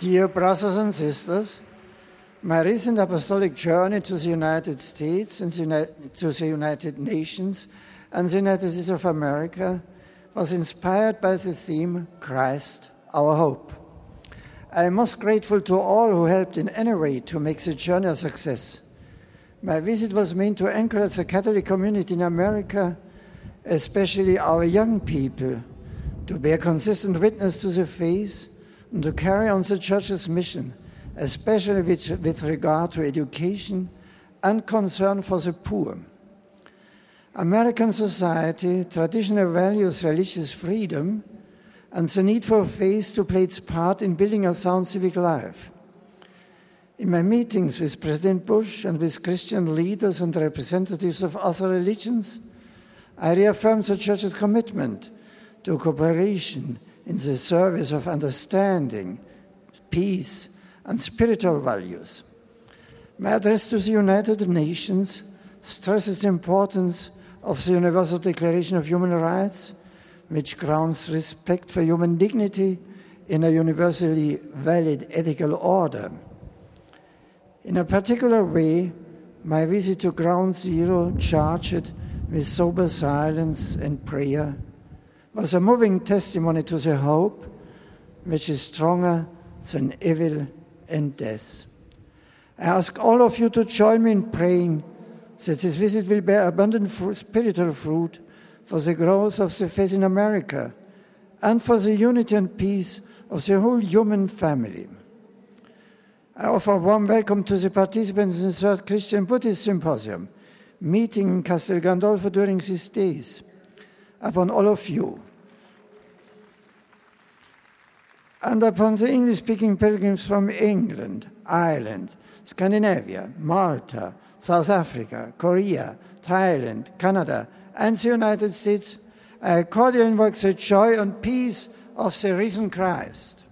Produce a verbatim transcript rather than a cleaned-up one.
Dear brothers and sisters, my recent apostolic journey to the United States and the United, to the United Nations and the United States of America was inspired by the theme, Christ, our hope. I am most grateful to all who helped in any way to make the journey a success. My visit was meant to encourage the Catholic community in America, especially our young people, to bear consistent witness to the faith and to carry on the Church's mission, especially with, with regard to education and concern for the poor. American society traditionally values religious freedom and the need for faith to play its part in building a sound civic life. In my meetings with President Bush and with Christian leaders and representatives of other religions, I reaffirmed the Church's commitment to cooperation in the service of understanding, peace, and spiritual values. My address to the United Nations stresses the importance of the Universal Declaration of Human Rights, which grounds respect for human dignity in a universally valid ethical order. In a particular way, my visit to Ground Zero, charged with sober silence and prayer, was a moving testimony to the hope which is stronger than evil and death. I ask all of you to join me in praying that this visit will bear abundant fruit, spiritual fruit for the growth of the faith in America and for the unity and peace of the whole human family. I offer a warm welcome to the participants in the Third Christian Buddhist Symposium, meeting in Castel Gandolfo during these days. Upon all of you, and upon the English-speaking pilgrims from England, Ireland, Scandinavia, Malta, South Africa, Korea, Thailand, Canada, and the United States, I cordially invoke the joy and peace of the risen Christ.